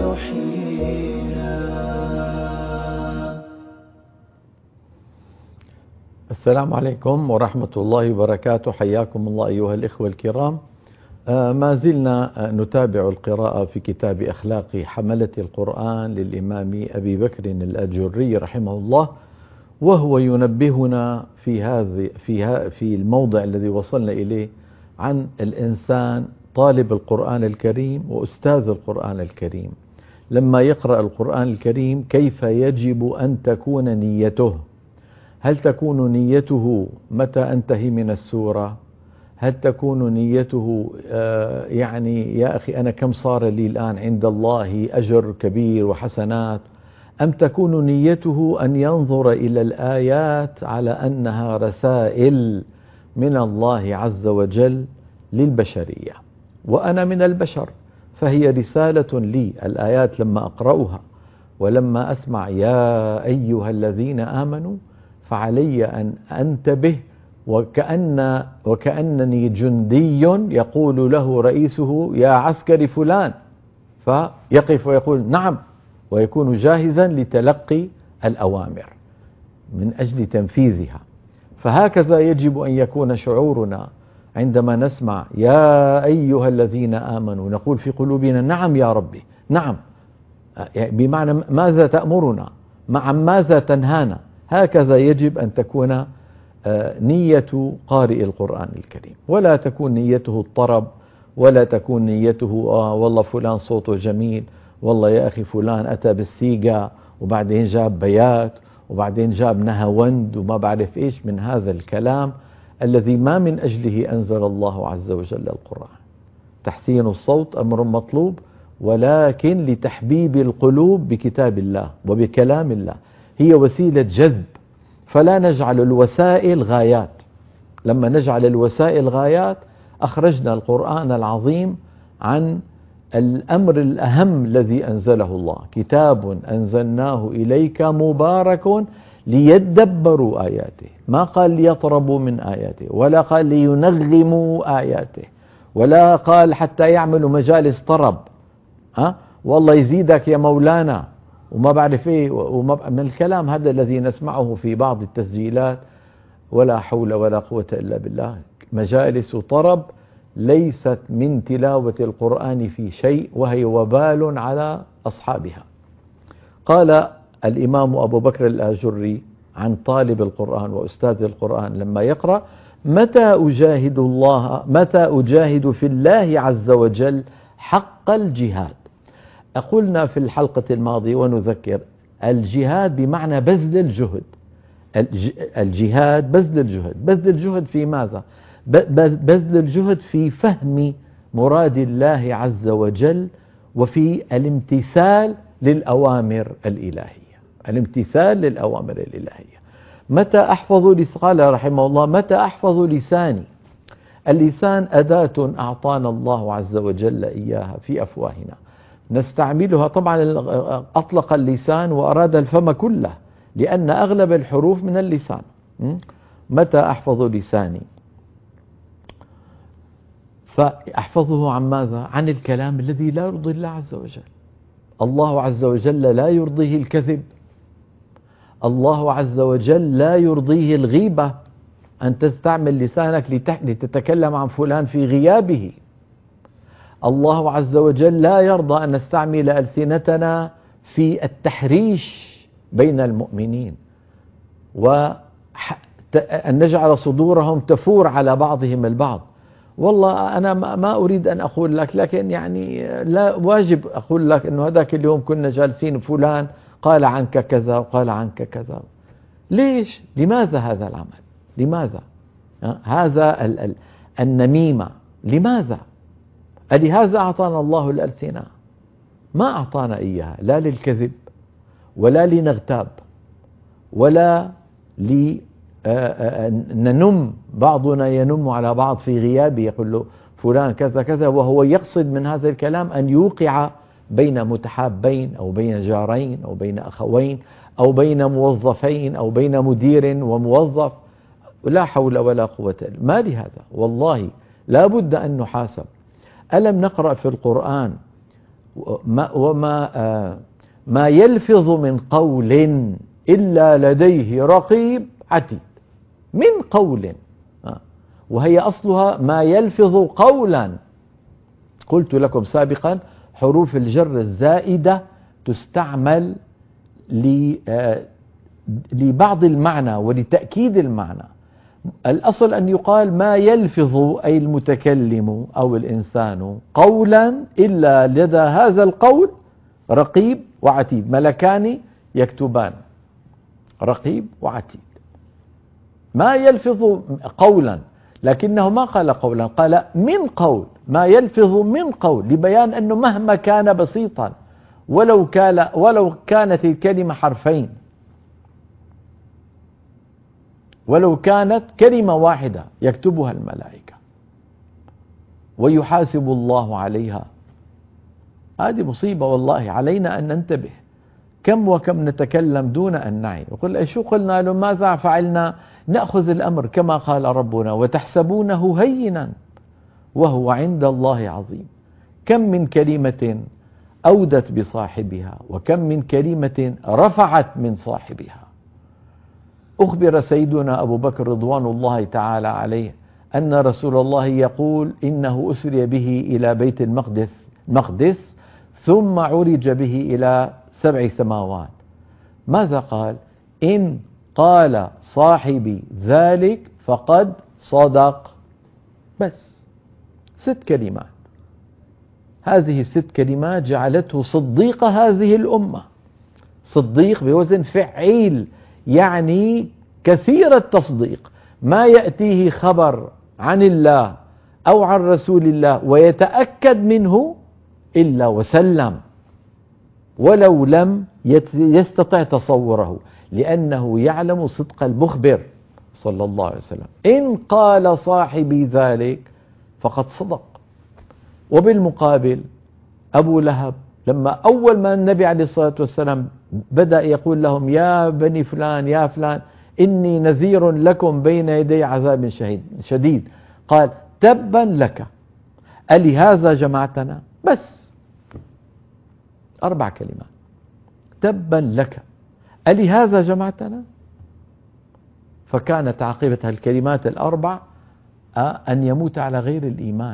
حينا. السلام عليكم ورحمة الله وبركاته. حياكم الله أيها الإخوة الكرام. ما زلنا نتابع القراءة في كتاب أخلاق حملة القرآن للإمام أبي بكر الآجري رحمه الله، وهو ينبهنا في الموضع الذي وصلنا إليه عن الإنسان طالب القرآن الكريم وأستاذ القرآن الكريم. لما يقرأ القرآن الكريم كيف يجب أن تكون نيته؟ هل تكون نيته متى أنتهي من السورة؟ هل تكون نيته يعني يا أخي أنا كم صار لي الآن عند الله أجر كبير وحسنات؟ أم تكون نيته أن ينظر إلى الآيات على أنها رسائل من الله عز وجل للبشرية، وأنا من البشر فهي رسالة لي. الآيات لما أقرأها ولما أسمع يا أيها الذين آمنوا فعلي أن أنتبه، وكأنني جندي يقول له رئيسه يا عسكري فلان، فيقف ويقول نعم، ويكون جاهزا لتلقي الأوامر من أجل تنفيذها. فهكذا يجب أن يكون شعورنا عندما نسمع يا أيها الذين آمنوا، نقول في قلوبنا نعم يا ربي، نعم، بمعنى ماذا تأمرنا، مع ماذا تنهانا. هكذا يجب أن تكون نية قارئ القرآن الكريم، ولا تكون نيته الطرب، ولا تكون نيته والله فلان صوته جميل، والله يا أخي فلان أتى بالسيقة وبعدين جاب بيات وبعدين جاب نهاوند وما بعرف إيش من هذا الكلام الذي ما من أجله أنزل الله عز وجل القرآن. تحسين الصوت أمر مطلوب، ولكن لتحبيب القلوب بكتاب الله وبكلام الله، هي وسيلة جذب. فلا نجعل الوسائل غايات. لما نجعل الوسائل غايات أخرجنا القرآن العظيم عن الأمر الأهم الذي أنزله الله. كتاب أنزلناه إليك مبارك ليدبروا آياته، ما قال ليطربوا من آياته، ولا قال لينغموا آياته، ولا قال حتى يعملوا مجالس طرب والله يزيدك يا مولانا وما بعرف ايه من الكلام هذا الذي نسمعه في بعض التسجيلات. ولا حول ولا قوة إلا بالله. مجالس طرب ليست من تلاوة القرآن في شيء، وهي وبال على أصحابها. قال الإمام أبو بكر الآجري عن طالب القرآن وأستاذ القرآن لما يقرأ متى أجاهد في الله عز وجل حق الجهاد. قلنا في الحلقة الماضية ونذكر، الجهاد بمعنى بذل الجهد. الجهاد بذل الجهد. بذل الجهد في ماذا؟ بذل الجهد في فهم مراد الله عز وجل وفي الامتثال للأوامر الإلهية. الامتثال للأوامر الإلهية. متى أحفظ قال رحمه الله متى أحفظ لساني. اللسان أداة أعطانا الله عز وجل إياها في أفواهنا نستعملها. طبعا أطلق اللسان وأراد الفم كله، لأن أغلب الحروف من اللسان. متى أحفظ لساني؟ فأحفظه عن ماذا؟ عن الكلام الذي لا يرضي الله عز وجل. الله عز وجل لا يرضيه الكذب، الله عز وجل لا يرضيه الغيبة، أن تستعمل لسانك لتتكلم عن فلان في غيابه. الله عز وجل لا يرضى أن نستعمل ألسنتنا في التحريش بين المؤمنين، وأن نجعل صدورهم تفور على بعضهم البعض. والله أنا ما أريد أن أقول لك، لكن يعني لا واجب أقول لك أنه هذاك اليوم كنا جالسين فلان قال عنك كذا وقال عنك كذا. ليش؟ لماذا هذا العمل؟ لماذا؟ هذا النميمة لماذا؟ لهذا أعطانا الله الألسنة، ما أعطانا إياها لا للكذب ولا لنغتاب ولا لننم. بعضنا ينم على بعض في غيابه، يقول له فلان كذا كذا، وهو يقصد من هذا الكلام أن يوقع بين متحابين أو بين جارين أو بين أخوين أو بين موظفين أو بين مدير وموظف. لا حول ولا قوة إلا بالله. ما لهذا؟ والله لا بد أن نحاسب. ألم نقرأ في القرآن ما يلفظ من قول إلا لديه رقيب عتيد. من قول، وهي أصلها ما يلفظ قولا. قلت لكم سابقا حروف الجر الزائدة تستعمل لبعض المعنى ولتأكيد المعنى. الأصل أن يقال ما يلفظ أي المتكلم أو الإنسان قولا إلا لدى هذا القول رقيب وعتيد، ملكان يكتبان، رقيب وعتيد. ما يلفظ قولا، لكنه ما قال قولا، قال من قول، ما يلفظ من قول، لبيان أنه مهما كان بسيطا ولو كانت الكلمة حرفين، ولو كانت كلمة واحدة يكتبها الملائكة ويحاسب الله عليها. هذه مصيبة والله، علينا أن ننتبه. كم وكم نتكلم دون أن نعي. يقول شو قلنا له؟ ماذا فعلنا؟ نأخذ الأمر كما قال ربنا وتحسبونه هينا وهو عند الله عظيم. كم من كلمة أودت بصاحبها، وكم من كلمة رفعت من صاحبها. أخبر سيدنا أبو بكر رضوان الله تعالى عليه أن رسول الله يقول إنه أسري به إلى بيت المقدس ثم عرج به إلى 7 سماوات. ماذا قال؟ إن قال صاحبي ذلك فقد صدق. بس 6 كلمات، هذه 6 كلمات جعلته صديق هذه الأمة. صديق بوزن فعيل، يعني كثير التصديق. ما يأتيه خبر عن الله أو عن رسول الله ويتأكد منه إلا وسلم، ولو لم يستطع تصوره، لأنه يعلم صدق المخبر صلى الله عليه وسلم. إن قال صاحبي ذلك فقد صدق. وبالمقابل أبو لهب، لما أول ما النبي عليه الصلاة والسلام بدأ يقول لهم يا بني فلان يا فلان إني نذير لكم بين يدي عذاب شديد، قال تبا لك ألهذا جمعتنا؟ بس 4 كلمات، تبا لك ألهذا جمعتنا؟ فكانت عاقبة الكلمات ال4 أن يموت على غير الإيمان.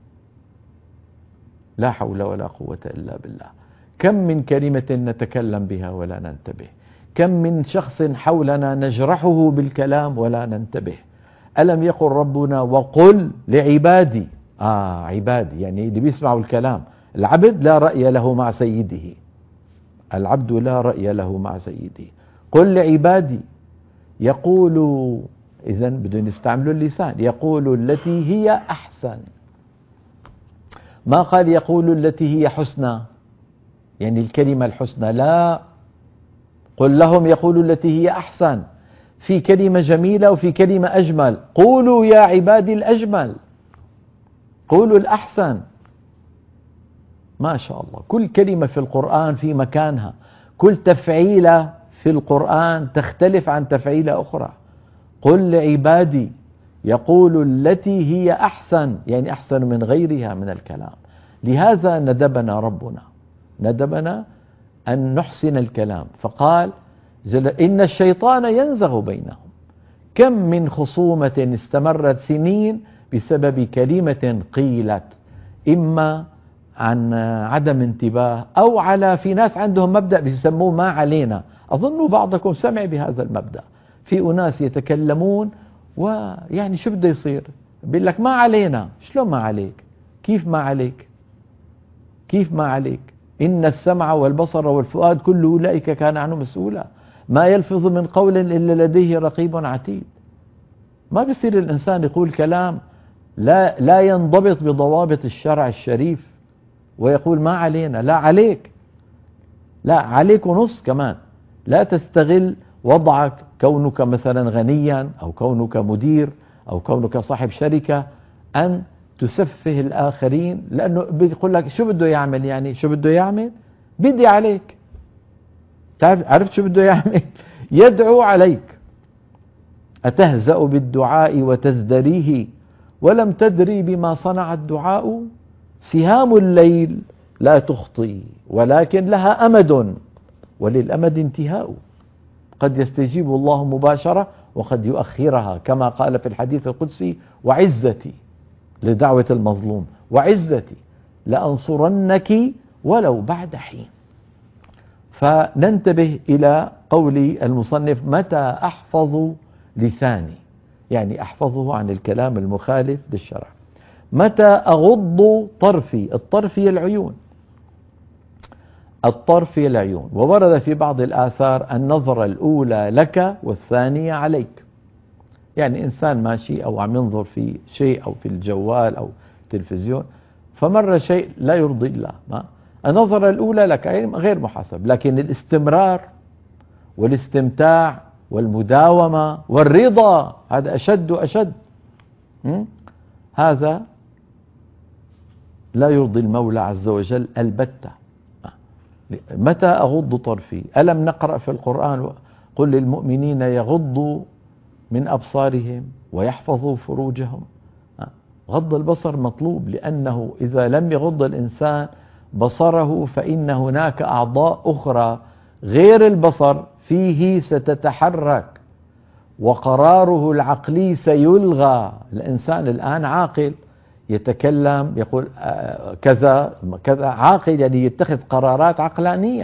لا حول ولا قوة إلا بالله. كم من كلمة نتكلم بها ولا ننتبه، كم من شخص حولنا نجرحه بالكلام ولا ننتبه. ألم يقل ربنا وقل لعبادي؟ عبادي يعني اللي بيسمعوا الكلام. العبد لا رأي له مع سيده، العبد لا رأي له مع سيده. قل لعبادي يقولوا، إذن بدون يستعملوا اللسان، يقولوا التي هي أحسن. ما قال يقولوا التي هي حسنى يعني الكلمة الحسنى، لا، قل لهم يقولوا التي هي أحسن. في كلمة جميلة وفي كلمة أجمل. قولوا يا عبادي الأجمل، قولوا الأحسن. ما شاء الله، كل كلمة في القرآن في مكانها، كل تفعيلة في القرآن تختلف عن تفعيلة أخرى. قل لعبادي يقول التي هي أحسن، يعني أحسن من غيرها من الكلام. لهذا ندبنا ربنا، ندبنا أن نحسن الكلام، فقال إن الشيطان ينزغ بينهم. كم من خصومة استمرت سنين بسبب كلمة قيلت، إما عن عدم انتباه أو على، في ناس عندهم مبدأ بيسموه ما علينا. أظن بعضكم سمع بهذا المبدأ. في أناس يتكلمون ويعني شو بده يصير؟ بيقول لك ما علينا. شلون ما عليك؟ كيف ما عليك؟ كيف ما عليك؟ إن السمع والبصر والفؤاد كل أولئك كان عنه مسؤولا. ما يلفظ من قول إلا لديه رقيب عتيد. ما بيصير الإنسان يقول كلام لا ينضبط بضوابط الشرع الشريف ويقول ما علينا. لا عليك، لا عليك ونص كمان. لا تستغل وضعك، كونك مثلا غنيا أو كونك مدير أو كونك صاحب شركة، أن تسفه الآخرين، لأنه بيقول لك شو بده يعمل، يعني شو بده يعمل؟ بدي عليك. عرفت شو بده يعمل؟ يدعو عليك. أتهزأ بالدعاء وتزدريه ولم تدري بما صنع الدعاء؟ سهام الليل لا تخطي، ولكن لها أمد، وللأمد انتهاء. قد يستجيب الله مباشرة وقد يؤخرها، كما قال في الحديث القدسي: وعزتي، لدعوة المظلوم، وعزتي لأنصرنك ولو بعد حين. فننتبه إلى قول المصنف: متى أحفظ لساني، يعني أحفظه عن الكلام المخالف للشرع. متى أغض طرفي، الطرف هي العيون، الطرف هي العيون. وورد في بعض الآثار: النظرة الأولى لك والثانية عليك. يعني إنسان ماشي أو عم ينظر في شيء أو في الجوال أو التلفزيون، فمر شيء لا يرضي الله، النظرة الأولى لك غير محاسب، لكن الاستمرار والاستمتاع والمداومة والرضا هذا أشد وأشد. هذا لا يرضي المولى عز وجل البتة. متى أغض طرفي؟ ألم نقرأ في القرآن: قل للمؤمنين يغضوا من أبصارهم ويحفظوا فروجهم. غض البصر مطلوب، لأنه إذا لم يغض الإنسان بصره فإن هناك أعضاء أخرى غير البصر فيه ستتحرك، وقراره العقلي سيلغى. الإنسان الآن عاقل، يتكلم يقول كذا كذا، عاقل يعني يتخذ قرارات عقلانية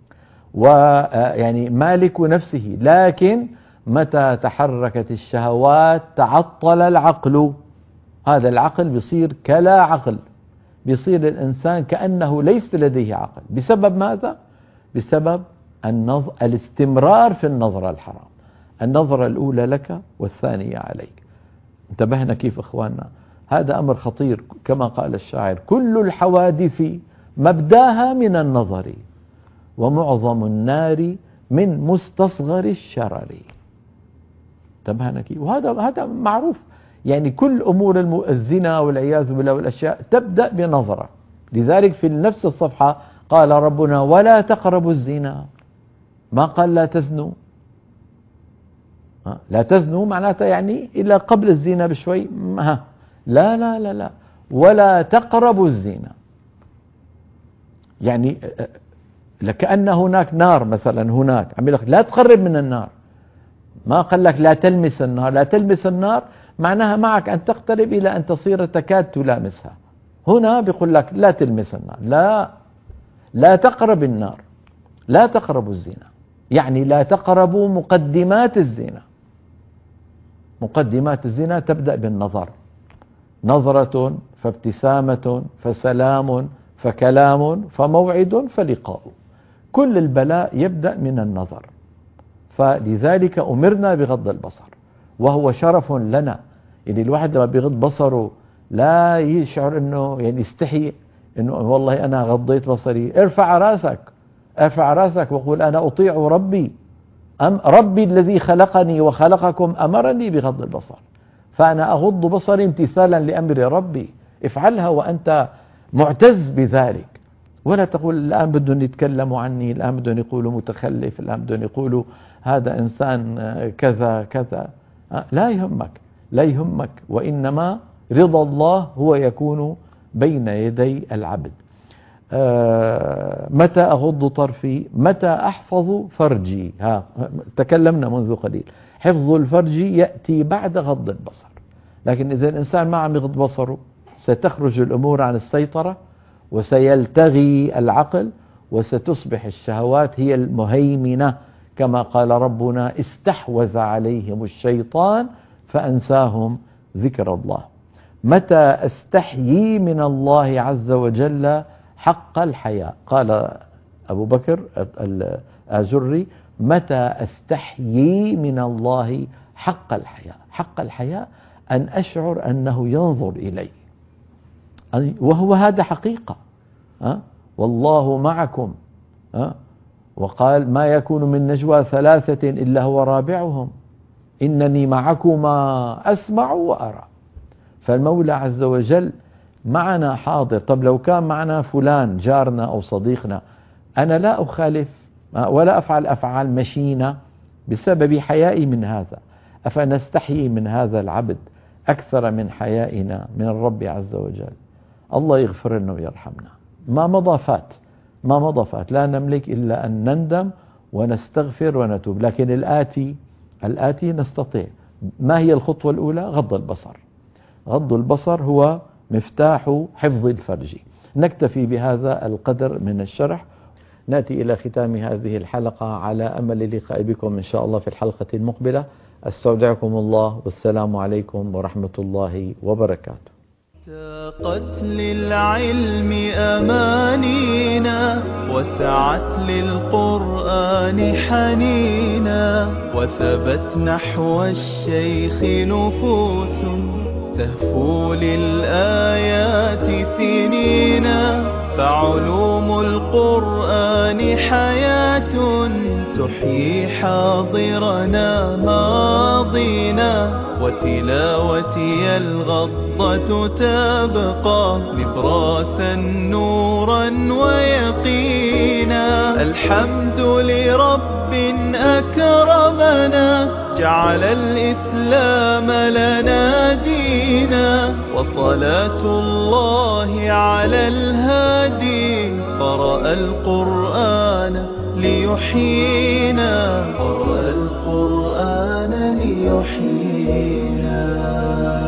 ويعني مالك نفسه. لكن متى تحركت الشهوات تعطل العقل، هذا العقل بيصير كلا عقل، بيصير الإنسان كأنه ليس لديه عقل. بسبب ماذا؟ بسبب الاستمرار في النظرة الحرام. النظرة الأولى لك والثانية عليك. انتبهنا كيف إخواننا؟ هذا أمر خطير، كما قال الشاعر: كل الحوادث مبداها من النظر، ومعظم النار من مستصغر الشرر. انتبهنا كيف؟ وهذا معروف، يعني كل أمور الزنا والعياذ بالله والأشياء تبدأ بنظرة. لذلك في نفس الصفحة قال ربنا: ولا تقربوا الزنا، ما قال لا تزنوا. لا تزنوا معناتها يعني إلا قبل الزنا بشوي. لا لا لا لا، ولا تقربوا الزنا، يعني لكأن هناك نار مثلا، هناك عم يقول لك لا تقرب من النار، ما قال لك لا تلمس النار. لا تلمس النار معناها معك أن تقترب إلى أن تصير تكاد تلامسها. هنا بيقول لك لا تلمس النار، لا تقرب النار، لا تقربوا الزنا، يعني لا تقربوا مقدمات الزنا. مقدمات الزنا تبدأ بالنظر، نظرة فابتسامة فسلام فكلام فموعد فلقاء. كل البلاء يبدأ من النظر، فلذلك أمرنا بغض البصر، وهو شرف لنا. يعني الواحد لما بيغض بصره لا يشعر انه يعني يستحي انه والله انا غضيت بصري. ارفع راسك، ارفع راسك وقول انا اطيع ربي، ربي الذي خلقني وخلقكم امرني بغض البصر، فانا اغض بصري امتثالا لامر ربي. افعلها وانت معتز بذلك، ولا تقول الآن بدهم يتكلموا عني، الآن بدهم يقولوا متخلف، الآن بدهم يقولوا هذا إنسان كذا كذا. لا يهمك، لا يهمك، وإنما رضا الله هو يكون بين يدي العبد. متى أغض طرفي؟ متى أحفظ فرجي؟ تكلمنا منذ قليل، حفظ الفرج يأتي بعد غض البصر. لكن إذا الإنسان ما عم يغض بصره ستخرج الأمور عن السيطرة، وسيلتغي العقل، وستصبح الشهوات هي المهيمنة، كما قال ربنا: استحوذ عليهم الشيطان فأنساهم ذكر الله. متى أستحيي من الله عز وجل حق الحياء؟ قال أبو بكر الآجري: متى أستحيي من الله حق الحياء؟ حق الحياء أن أشعر أنه ينظر إلي، وهو هذا حقيقة. والله معكم، وقال: ما يكون من نجوى ثلاثة إلا هو رابعهم إنني معكما أسمع وأرى. فالمولى عز وجل معنا حاضر. طب لو كان معنا فلان جارنا أو صديقنا، أنا لا أخالف ولا أفعل أفعال مشينة بسبب حيائي من هذا. أفنستحيي من هذا العبد أكثر من حيائنا من الرب عز وجل؟ الله يغفر لنا ويرحمنا. ما مضى فات، ما مضى فات، لا نملك إلا أن نندم ونستغفر ونتوب. لكن الآتي نستطيع. ما هي الخطوة الأولى؟ غض البصر. غض البصر هو مفتاح حفظ الفرج. نكتفي بهذا القدر من الشرح. نأتي إلى ختام هذه الحلقة على أمل اللقاء بكم إن شاء الله في الحلقة المقبلة. استودعكم الله، والسلام عليكم ورحمة الله وبركاته. اشتاقت للعلم أمانينا، وسعت للقرآن حنينا، وثبت نحو الشيخ نفوس تهفو للآيات سنينا. فعلوم القرآن حياة تحيي حاضرنا ماضينا، وتلاوتي الغضة تبقى نبراسا نورا ويقينا. الحمد لرب أكرمنا، جعل الإسلام لنا دينا، وصلاة الله على الهادي قرأ القرآن ليحيينا، قرأ القرآن ليحيينا.